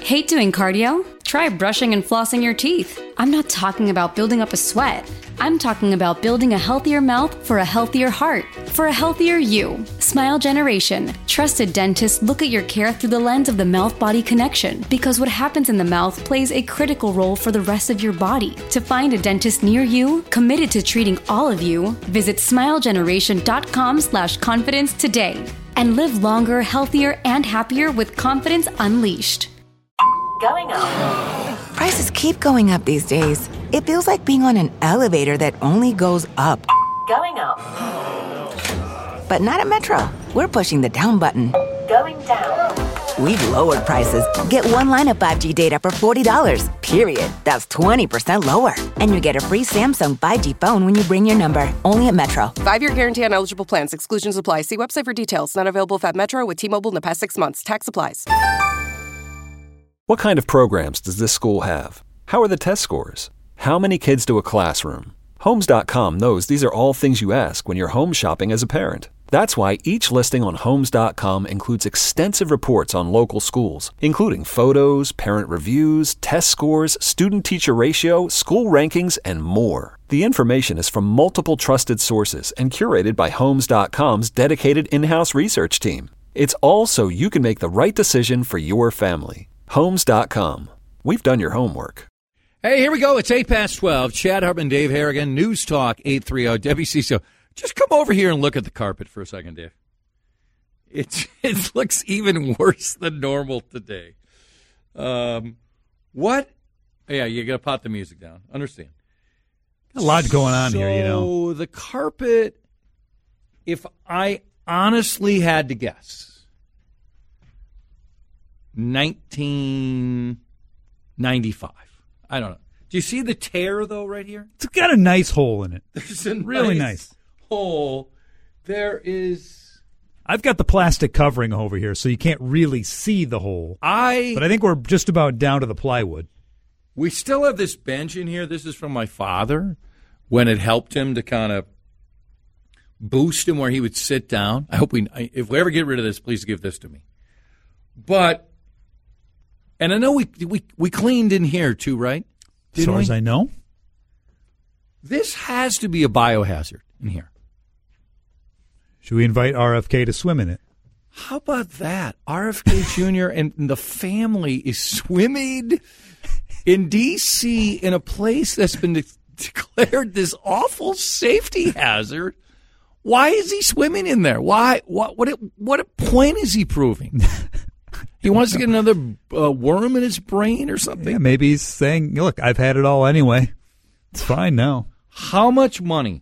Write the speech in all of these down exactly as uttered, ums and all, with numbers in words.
Hate doing cardio? Try brushing and flossing your teeth. I'm not talking about building up a sweat. I'm talking about building a healthier mouth for a healthier heart, for a healthier you. Smile Generation. Trusted dentists look at your care through the lens of the mouth-body connection, because what happens in the mouth plays a critical role for the rest of your body. To find a dentist near you, committed to treating all of you, visit smilegeneration.com slash confidence today. And live longer, healthier, and happier with confidence unleashed. Going up. Prices keep going up these days. It feels like being on an elevator that only goes up. Going up. But not at Metro. We're pushing the down button. Going down. We've lowered prices. Get one line of five G data for forty dollars, period. That's twenty percent lower. And you get a free Samsung five G phone when you bring your number. Only at Metro. Five-year guarantee on eligible plans. Exclusions apply. See website for details. Not available if at Metro with T-Mobile in the past six months. Tax applies. What kind of programs does this school have? How are the test scores? How many kids to a classroom? Homes dot com knows these are all things you ask when you're home shopping as a parent. That's why each listing on Homes dot com includes extensive reports on local schools, including photos, parent reviews, test scores, student-teacher ratio, school rankings, and more. The information is from multiple trusted sources and curated by Homes dot com's dedicated in-house research team. It's all so you can make the right decision for your family. Homes dot com. We've done your homework. Hey, here we go. It's eight past twelve. Chad Hartman, Dave Harrigan, News Talk eight thirty W C C O. Just come over here and look at the carpet for a second, Dave. It, it looks even worse than normal today. Um, what? Yeah, you got to pot the music down. Understand. A lot going on so here, you know. So the carpet, if I honestly had to guess, nineteen ninety-five. I don't know. Do you see the tear, though, right here? It's got a nice hole in it. There's a really nice, nice hole. There is. I've got the plastic covering over here, so you can't really see the hole. I. But I think we're just about down to the plywood. We still have this bench in here. This is from my father when it helped him to kind of boost him where he would sit down. I hope we, if we ever get rid of this, please give this to me. But, and I know we we, we cleaned in here too, right? As far as I know. This has to be a biohazard in here. Should we invite R F K to swim in it? How about that? R F K Junior and the family is swimming in D C in a place that's been de- declared this awful safety hazard. Why is he swimming in there? Why? What? What? What point is he proving? He wants to get another uh, worm in his brain or something? Yeah, maybe he's saying, look, I've had it all anyway. It's fine now. How much money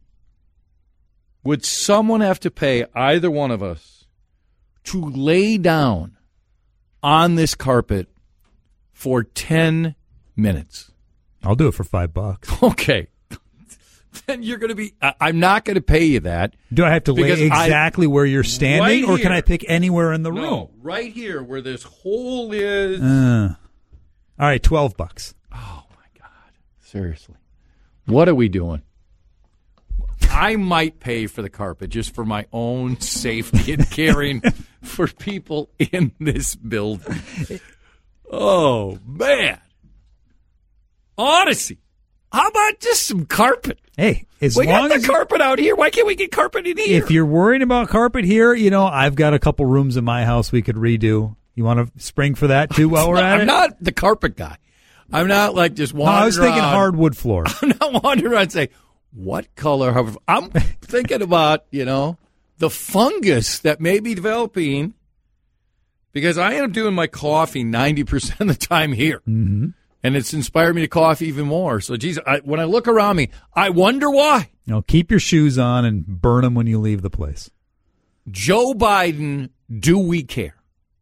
would someone have to pay either one of us to lay down on this carpet for ten minutes? I'll do it for five bucks. Okay. Then you're going to be, I, I'm not going to pay you that. Do I have to lay exactly I, where you're standing, right or can I pick anywhere in the no, room? No, right here where this hole is. Uh, all right, twelve bucks. Oh, my God. Seriously. What are we doing? I might pay for the carpet just for my own safety and caring for people in this building. Oh, man. Odyssey. How about just some carpet? Hey, as we long got the as carpet out here. Why can't we get carpet in here? If you're worried about carpet here, you know, I've got a couple rooms in my house we could redo. You want to spring for that, too, while we're at I'm it? I'm not the carpet guy. I'm not like just wandering No, I was thinking around. hardwood floor. I'm not wandering around and saying, what color? I'm thinking about, you know, the fungus that may be developing because I am doing my coffee ninety percent of the time here. Mm-hmm. And it's inspired me to cough even more. So, geez, I, when I look around me, I wonder why. You know, keep your shoes on and burn them when you leave the place. Joe Biden, do we care?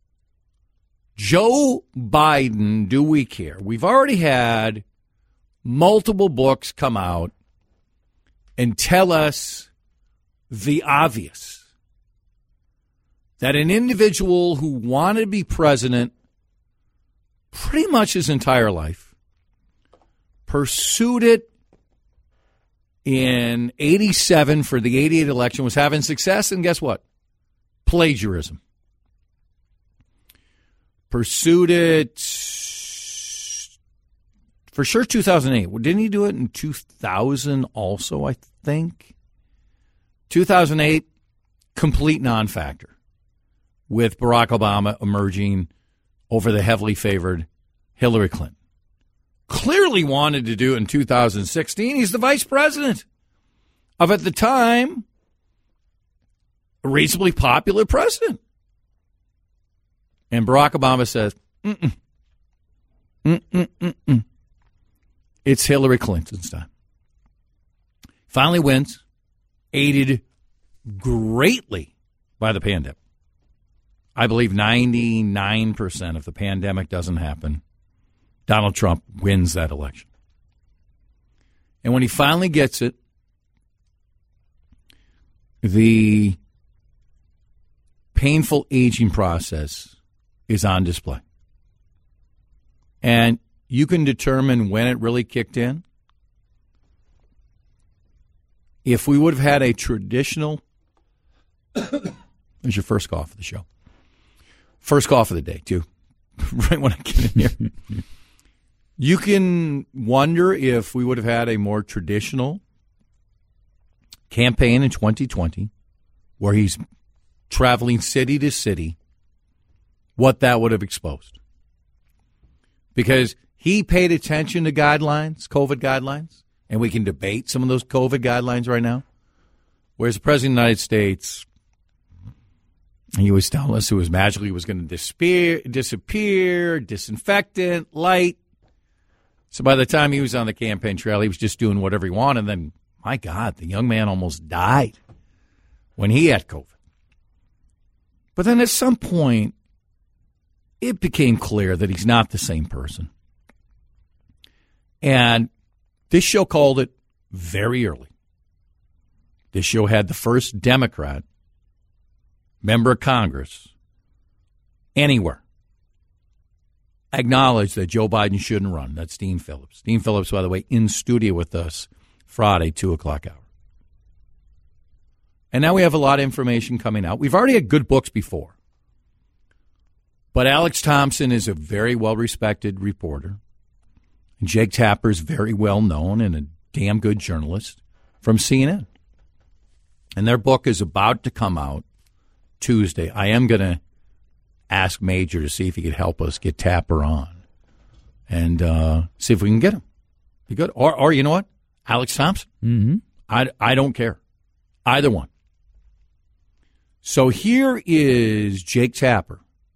Joe Biden, do we care? We've already had multiple books come out and tell us the obvious. That an individual who wanted to be president pretty much his entire life, pursued it in eighty-seven for the eighty-eight election, was having success, and guess what? Plagiarism. pursued it for sure two thousand eight. Didn't he do it in two thousand also, I think? two thousand eight, complete non-factor, with Barack Obama emerging over the heavily favored Hillary Clinton. Clearly wanted to do it in two thousand sixteen. He's the vice president of, at the time, a reasonably popular president. And Barack Obama says, mm-mm, mm-mm, mm-mm. It's Hillary Clinton's time. Finally wins, aided greatly by the pandemic. I believe ninety-nine percent if the pandemic doesn't happen, Donald Trump wins that election. And when he finally gets it, the painful aging process is on display. And you can determine when it really kicked in. If we would have had a traditional, there's your first cough of the show. First cough of the day, too. Right when I get in here. You can wonder if we would have had a more traditional campaign in twenty twenty where he's traveling city to city, what that would have exposed. Because he paid attention to guidelines, COVID guidelines, and we can debate some of those COVID guidelines right now. Whereas the President of the United States, he was telling us it was magically was going to disappear, disappear, disinfectant, light. So by the time he was on the campaign trail, he was just doing whatever he wanted. And then, my God, the young man almost died when he had COVID. But then at some point, it became clear that he's not the same person. And this show called it very early. This show had the first Democrat member of Congress anywhere acknowledge that Joe Biden shouldn't run. That's Dean Phillips. Dean Phillips, by the way, in studio with us Friday, two o'clock hour. And now we have a lot of information coming out. We've already had good books before. But Alex Thompson is a very well-respected reporter. And Jake Tapper is very well-known and a damn good journalist from C N N. And their book is about to come out Tuesday. I am going to ask Major to see if he could help us get Tapper on and uh, see if we can get him. Be good. Or, or you know what? Alex Thompson. Mm-hmm. I, I don't care. Either one. So here is Jake Tapper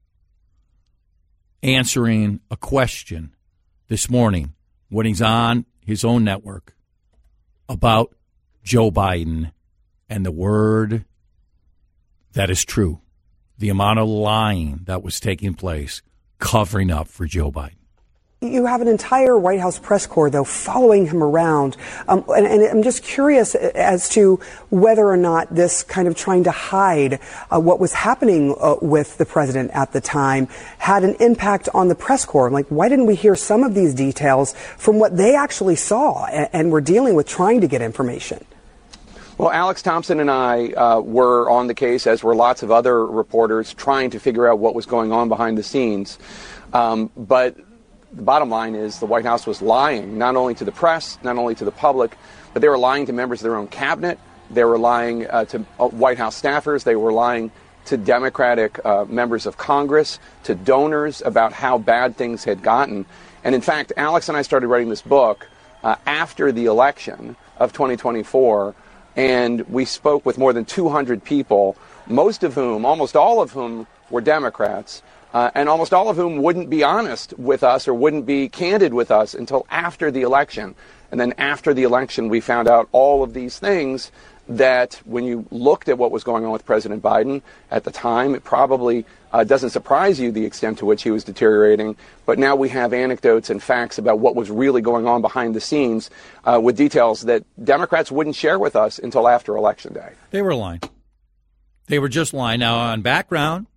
answering a question this morning when he's on his own network about Joe Biden and the word that is true, the amount of lying that was taking place covering up for Joe Biden. You have an entire White House press corps, though, following him around. Um, and, and I'm just curious as to whether or not this kind of trying to hide uh, what was happening uh, with the president at the time had an impact on the press corps. Like, why didn't we hear some of these details from what they actually saw and, and were dealing with trying to get information? Well, Alex Thompson and I uh, were on the case, as were lots of other reporters, trying to figure out what was going on behind the scenes. Um, but the bottom line is the White House was lying, not only to the press, not only to the public, but they were lying to members of their own cabinet. They were lying uh, to uh, White House staffers. They were lying to Democratic uh, members of Congress, to donors about how bad things had gotten. And in fact, Alex and I started writing this book uh, after the election of twenty twenty-four. And we spoke with more than two hundred people, most of whom, almost all of whom, were Democrats, uh, and almost all of whom wouldn't be honest with us or wouldn't be candid with us until after the election. And then after the election, we found out all of these things that when you looked at what was going on with President Biden at the time, it probably uh, doesn't surprise you the extent to which he was deteriorating. But now we have anecdotes and facts about what was really going on behind the scenes uh, with details that Democrats wouldn't share with us until after Election Day. They were lying. They were just lying. Now, on background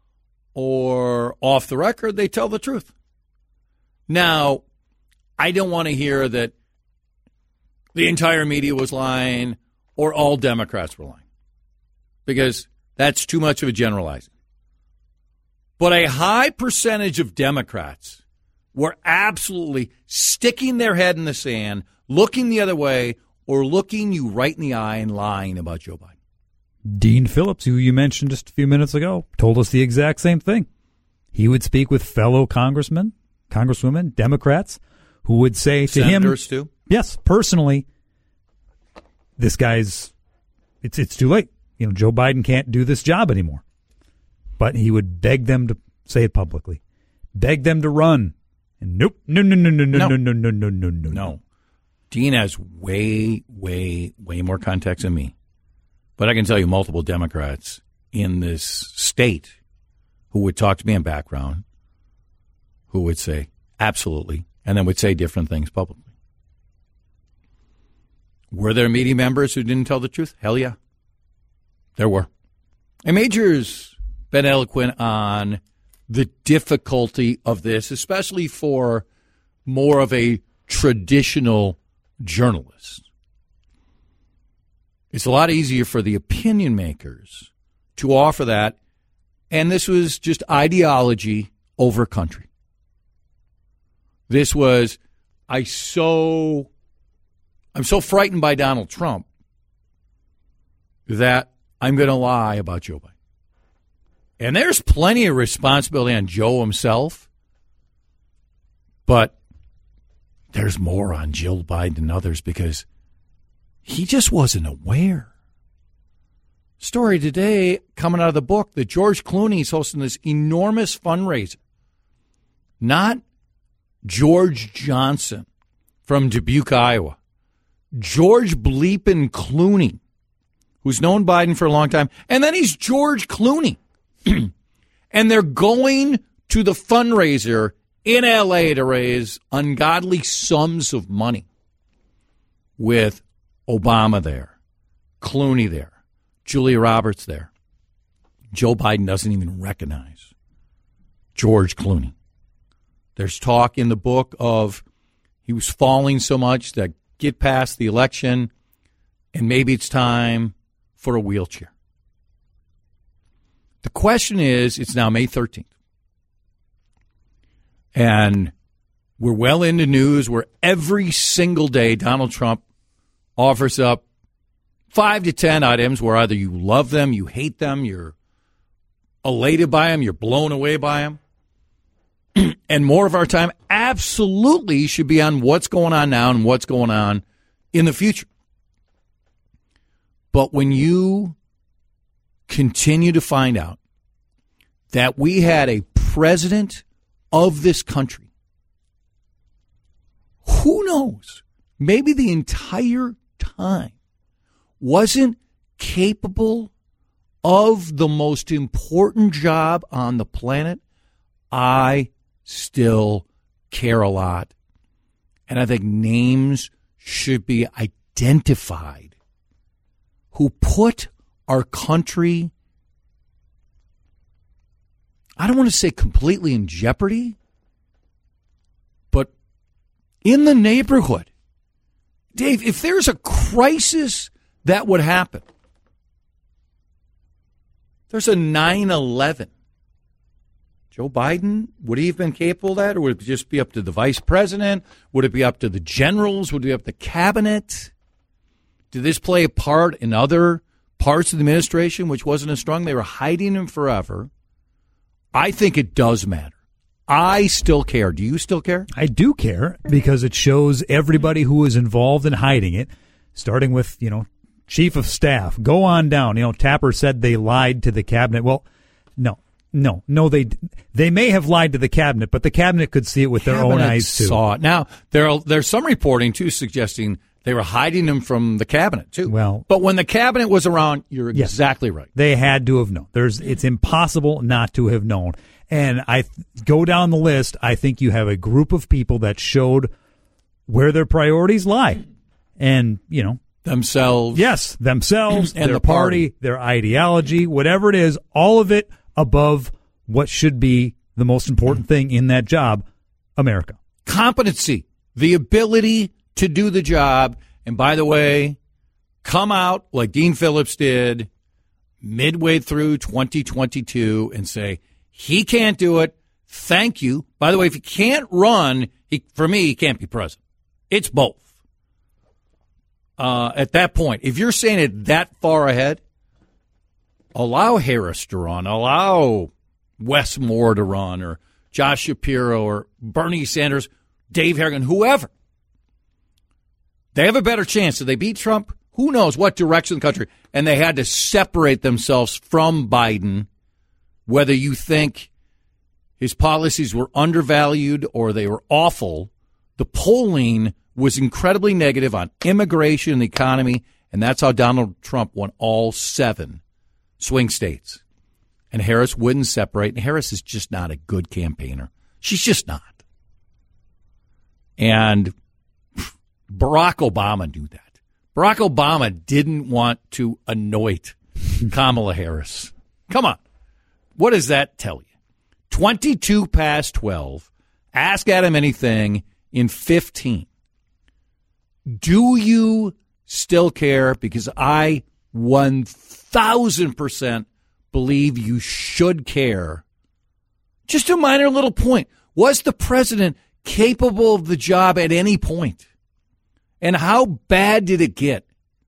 or off the record, they tell the truth. Now, I don't want to hear that the entire media was lying or all Democrats were lying, because that's too much of a generalizing. But a high percentage of Democrats were absolutely sticking their head in the sand, looking the other way, or looking you right in the eye and lying about Joe Biden. Dean Phillips, who you mentioned just a few minutes ago, told us the exact same thing. He would speak with fellow congressmen, congresswomen, Democrats, who would say to him, Senators too? Yes, personally, this guy's, it's it's too late. You know, Joe Biden can't do this job anymore. But he would beg them to say it publicly, beg them to run. And nope, no, no, no, no, no, no, no, no, no, no, no. No. Dean has way, way, way more context than me. But I can tell you multiple Democrats in this state who would talk to me in background, who would say, absolutely, and then would say different things publicly. Were there meeting members who didn't tell the truth? Hell yeah. There were. And Major's been eloquent on the difficulty of this, especially for more of a traditional journalist. It's a lot easier for the opinion makers to offer that, and this was just ideology over country. This was, I so, I'm so frightened by Donald Trump that I'm going to lie about Joe Biden. And there's plenty of responsibility on Joe himself, but there's more on Jill Biden and others because he just wasn't aware. Story today coming out of the book that George Clooney is hosting this enormous fundraiser. Not George Johnson from Dubuque, Iowa. George Bleepin Clooney, who's known Biden for a long time, and then he's George Clooney. And they're going to the fundraiser in L A to raise ungodly sums of money with Obama there, Clooney there, Julia Roberts there. Joe Biden doesn't even recognize George Clooney. There's talk in the book of he was falling so much that get past the election and maybe it's time for a wheelchair. The question is, it's now May thirteenth. And we're well into news where every single day Donald Trump offers up five to ten items where either you love them, you hate them, you're elated by them, you're blown away by them. And more of our time absolutely should be on what's going on now and what's going on in the future. But when you continue to find out that we had a president of this country, who knows, maybe the entire time wasn't capable of the most important job on the planet, I still care a lot. And I think names should be identified who put our country, I don't want to say completely in jeopardy, but in the neighborhood. Dave, if there's a crisis that would happen, there's a nine eleven. Joe Biden, would he have been capable of that, or would it just be up to the vice president? Would it be up to the generals? Would it be up to the cabinet? Did this play a part in other parts of the administration which wasn't as strong? They were hiding him forever. I think it does matter. I still care. Do you still care? I do care because it shows everybody who was involved in hiding it, starting with, you know, chief of staff. Go on down. You know, Tapper said they lied to the cabinet. Well, no, no, no. They they may have lied to the cabinet, but the cabinet could see it with their own eyes too. Saw it. Now there are, there's some reporting too suggesting they were hiding him from the cabinet too. Well, but when the cabinet was around, you're yes, exactly right. They had to have known. There's it's impossible not to have known. And I th- go down the list. I think you have a group of people that showed where their priorities lie, and you know themselves. Yes, themselves, and their the party. party, their ideology, whatever it is. All of it above what should be the most important thing in that job, America. Competency, the ability to do the job. And by the way, come out like Dean Phillips did midway through twenty twenty-two and say, He can't do it. Thank you. By the way, if he can't run, he, for me, he can't be president. It's both. Uh, at that point, if you're saying it that far ahead, allow Harris to run, allow Wes Moore to run, or Josh Shapiro, or Bernie Sanders, Dave Harrigan, whoever. They have a better chance. If they beat Trump, who knows what direction the country. And they had to separate themselves from Biden, whether you think his policies were undervalued or they were awful. The polling was incredibly negative on immigration and the economy, and that's how Donald Trump won all seven swing states. And Harris wouldn't separate, and Harris is just not a good campaigner. She's just not. And Barack Obama knew that. Barack Obama didn't want to anoint Kamala Harris. Come on. What does that tell you? twenty-two past twelve. Ask Adam anything in fifteen. Do you still care? Because I one thousand percent believe you should care. Just a minor little point. Was the president capable of the job at any point? And how bad did it get?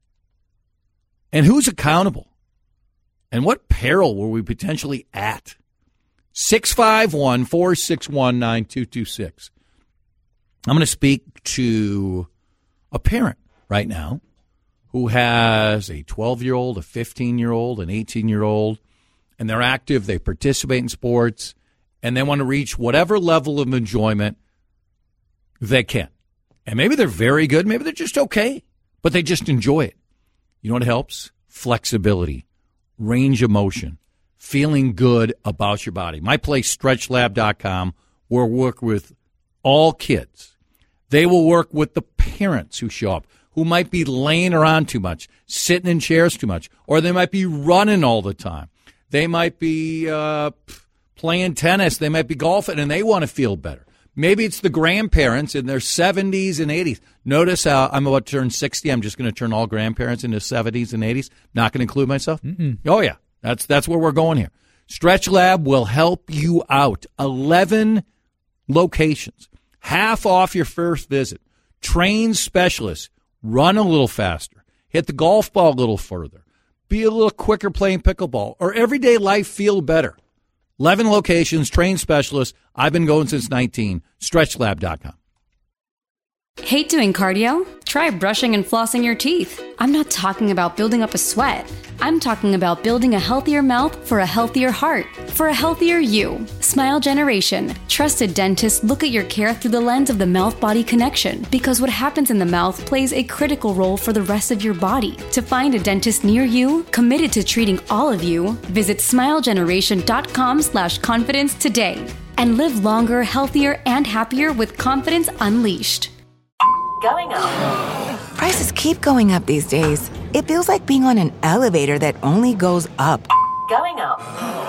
And who's accountable? And what peril were we potentially at? six five one, four six one, nine two two six. I'm going to speak to a parent right now who has a twelve-year-old, a fifteen-year-old, an eighteen-year-old, and they're active, they participate in sports, and they want to reach whatever level of enjoyment they can. And maybe they're very good, maybe they're just okay, but they just enjoy it. You know what helps? Flexibility, range of motion, feeling good about your body. My place, stretch lab dot com, will work with all kids. They will work with the parents who show up, who might be laying around too much, sitting in chairs too much, or they might be running all the time. They might be uh, playing tennis. They might be golfing, and they want to feel better. Maybe it's the grandparents in their seventies and eighties. Notice how I'm about to turn sixty. I'm just going to turn all grandparents into seventies and eighties. Not going to include myself. Mm-mm. Oh, yeah. That's that's where we're going here. Stretch Lab will help you out. eleven locations. Half off your first visit. Trained specialists. Run a little faster. Hit the golf ball a little further. Be a little quicker playing pickleball. Or everyday life feel better. eleven locations. Trained specialists. I've been going since nineteen. stretch lab dot com. Hate doing cardio? Try brushing and flossing your teeth. I'm not talking about building up a sweat. I'm talking about building a healthier mouth for a healthier heart, for a healthier you. Smile Generation. Trusted dentists look at your care through the lens of the mouth-body connection, because what happens in the mouth plays a critical role for the rest of your body. To find a dentist near you, committed to treating all of you, visit smile generation dot com slash confidence today. And live longer, healthier, and happier with confidence unleashed. Going up. Prices keep going up these days. It feels like being on an elevator that only goes up. Going up.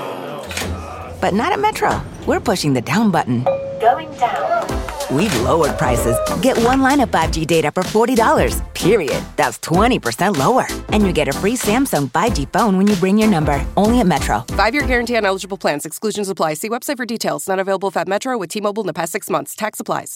But not at Metro. We're pushing the down button. Going down. We've lowered prices. Get one line of five G data for forty dollars, period. That's twenty percent lower. And you get a free Samsung five G phone when you bring your number. Only at Metro. Five-year guarantee on eligible plans. Exclusions apply. See website for details. Not available if at Metro with T-Mobile in the past six months. Tax applies.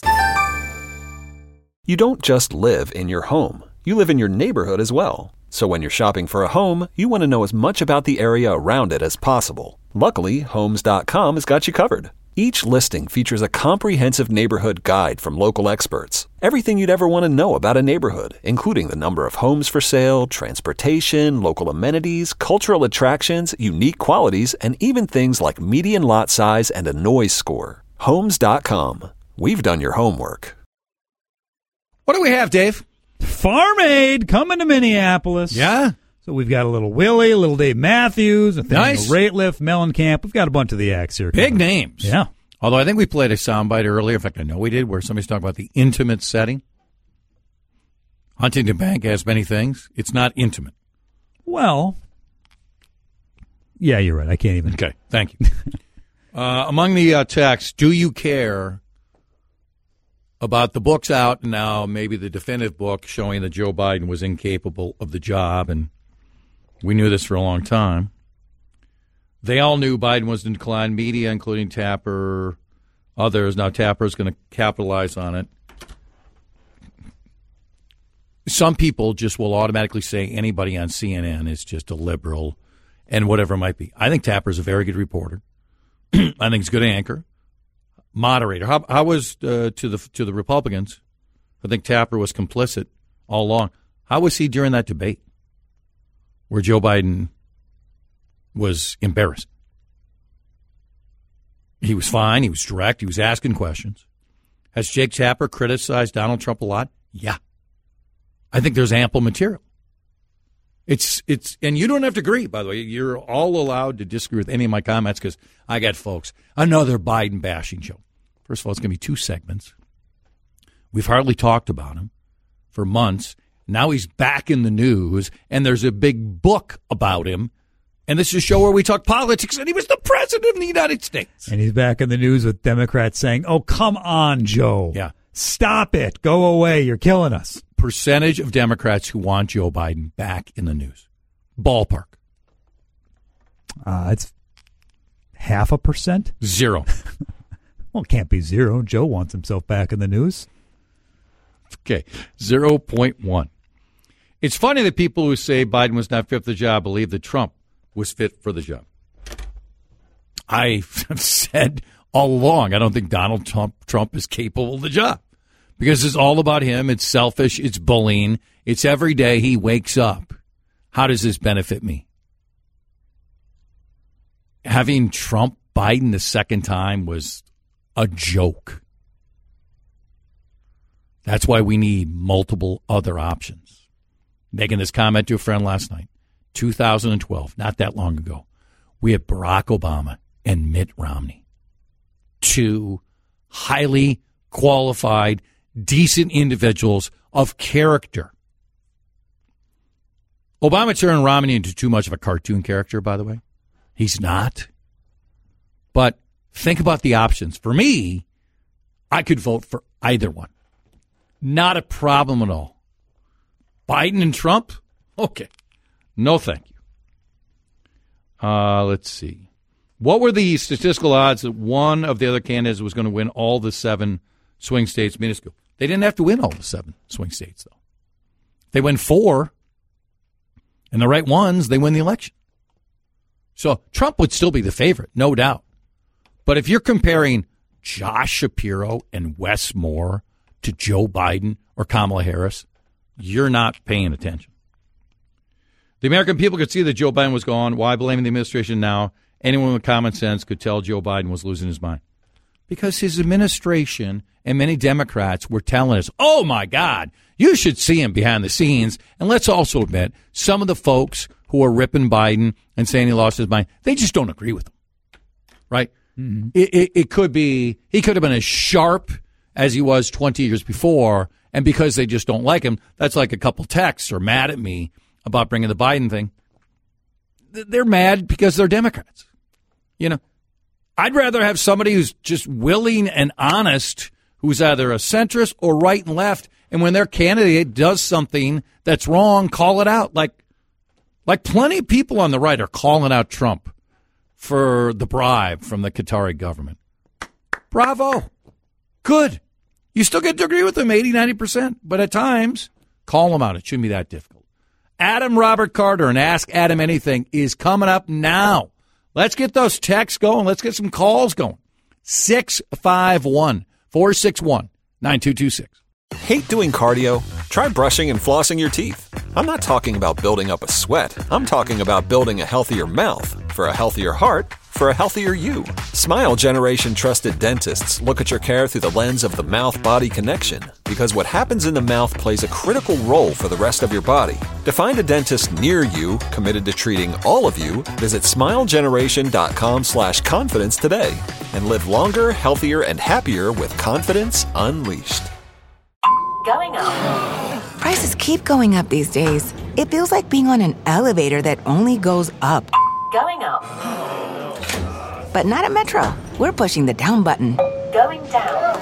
You don't just live in your home. You live in your neighborhood as well. So when you're shopping for a home, you want to know as much about the area around it as possible. Luckily, Homes dot com has got you covered. Each listing features a comprehensive neighborhood guide from local experts. Everything you'd ever want to know about a neighborhood, including the number of homes for sale, transportation, local amenities, cultural attractions, unique qualities, and even things like median lot size and a noise score. Homes dot com. We've done your homework. What do we have, Dave? Farm Aid coming to Minneapolis. Yeah. So we've got a little Willie, a little Dave Matthews, a nice. Rateliff, Mellencamp. We've got a bunch of the acts here. Big names. Yeah. Although I think we played a soundbite earlier. In fact, I know we did, where somebody's talking about the intimate setting. Huntington Bank has many things. It's not intimate. Well, yeah, you're right. I can't even. Okay. Thank you. uh, among the uh, texts, do you care about the books out now, maybe the definitive book showing that Joe Biden was incapable of the job, and we knew this for a long time. They all knew Biden was in decline. Media, including Tapper, others. Now Tapper is going to capitalize on it. Some people just will automatically say anybody on C N N is just a liberal and whatever it might be. I think Tapper is a very good reporter. I think he's a good anchor, moderator. How, how was uh, to the to the Republicans? I think Tapper was complicit all along. How was he during that debate where Joe Biden was embarrassed? He was fine. He was direct. He was asking questions. Has Jake Tapper criticized Donald Trump a lot? Yeah. I think there's ample material. It's it's and you don't have to agree, by the way. You're all allowed to disagree with any of my comments because I got folks. Another Biden bashing show. First of all, it's going to be two segments. We've hardly talked about him for months. Now he's back in the news, and there's a big book about him. And this is a show where we talk politics, and he was the president of the United States. And he's back in the news with Democrats saying, oh, come on, Joe. Yeah. Stop it. Go away. You're killing us. Percentage of Democrats who want Joe Biden back in the news. Ballpark. Uh, it's half a percent? Zero. Well, it can't be zero. Joe wants himself back in the news. Okay, zero point one. It's funny that people who say Biden was not fit for the job believe that Trump was fit for the job. I have said all along, I don't think Donald Trump, Trump is capable of the job because it's all about him. It's selfish. It's bullying. It's every day he wakes up. How does this benefit me? Having Trump Biden the second time was a joke. That's why we need multiple other options. Making this comment to a friend last night, two thousand twelve, not that long ago, we had Barack Obama and Mitt Romney, two highly qualified, decent individuals of character. Obama turned Romney into too much of a cartoon character, by the way. He's not. But think about the options. For me, I could vote for either one. Not a problem at all. Biden and Trump? Okay. No, thank you. Uh, let's see. What were the statistical odds that one of the other candidates was going to win all the seven swing states minuscule? They didn't have to win all the seven swing states, though. They win four, and the right ones, they win the election. So Trump would still be the favorite, no doubt. But if you're comparing Josh Shapiro and Wes Moore to Joe Biden or Kamala Harris, you're not paying attention. The American people could see that Joe Biden was gone. Why blaming the administration now? Anyone with common sense could tell Joe Biden was losing his mind. Because his administration and many Democrats were telling us, oh, my God, you should see him behind the scenes. And let's also admit, some of the folks who are ripping Biden and saying he lost his mind, they just don't agree with him. Right? Mm-hmm. It, it, it could be, he could have been as sharp as he was twenty years before. And because they just don't like him, that's like a couple texts are mad at me about bringing the Biden thing. They're mad because they're Democrats. You know, I'd rather have somebody who's just willing and honest, who's either a centrist or right and left. And when their candidate does something that's wrong, call it out. Like, like plenty of people on the right are calling out Trump for the bribe from the Qatari government. Bravo. Good. You still get to agree with them eighty, ninety percent. But at times, call them out. It shouldn't be that difficult. Adam Robert Carter and Ask Adam Anything is coming up now. Let's get those texts going. Let's get some calls going. six five one, four six one, nine two two six. Hate doing cardio? Try brushing and flossing your teeth. I'm not talking about building up a sweat. I'm talking about building a healthier mouth. For a healthier heart, for a healthier you. Smile Generation trusted dentists look at your care through the lens of the mouth-body connection, because what happens in the mouth plays a critical role for the rest of your body. To find a dentist near you committed to treating all of you, visit smilegeneration.com slash confidence today and live longer, healthier, and happier with confidence unleashed. Going up. Prices keep going up these days. It feels like being on an elevator that only goes up. Going up. But not at Metro. We're pushing the down button. Going down.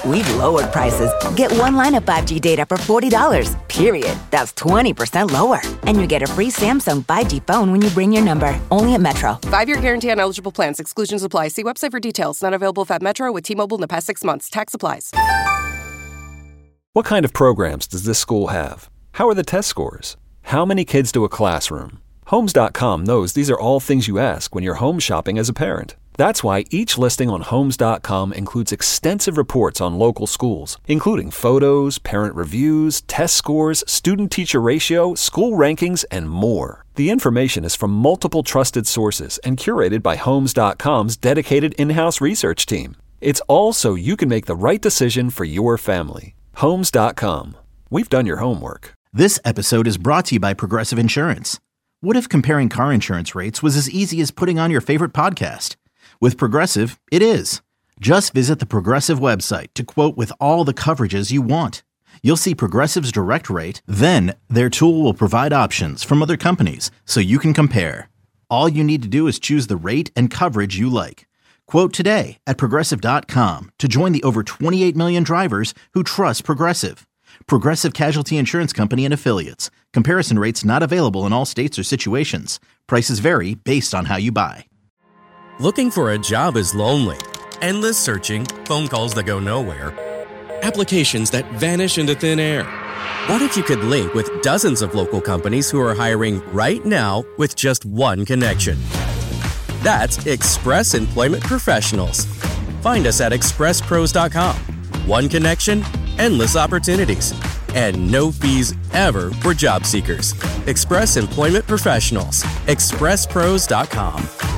We've lowered prices. Get one line of five G data for forty dollars, period. That's twenty percent lower. And you get a free Samsung five G phone when you bring your number. Only at Metro. Five-year guarantee on eligible plans. Exclusions apply. See website for details. Not available at Metro with T-Mobile in the past six months. Tax applies. What kind of programs does this school have? How are the test scores? How many kids do a classroom? Homes dot com knows these are all things you ask when you're home shopping as a parent. That's why each listing on Homes dot com includes extensive reports on local schools, including photos, parent reviews, test scores, student-teacher ratio, school rankings, and more. The information is from multiple trusted sources and curated by Homes dot com's dedicated in-house research team. It's all so you can make the right decision for your family. Homes dot com. We've done your homework. This episode is brought to you by Progressive Insurance. What if comparing car insurance rates was as easy as putting on your favorite podcast? With Progressive, it is. Just visit the Progressive website to quote with all the coverages you want. You'll see Progressive's direct rate, then their tool will provide options from other companies so you can compare. All you need to do is choose the rate and coverage you like. Quote today at Progressive dot com to join the over twenty-eight million drivers who trust Progressive. Progressive Casualty Insurance Company and Affiliates. Comparison rates not available in all states or situations. Prices vary based on how you buy. Looking for a job is lonely. Endless searching, phone calls that go nowhere, applications that vanish into thin air. What if you could link with dozens of local companies who are hiring right now with just one connection? That's Express Employment Professionals. Find us at express pros dot com. One connection, endless opportunities, and no fees ever for job seekers. Express Employment Professionals. express pros dot com.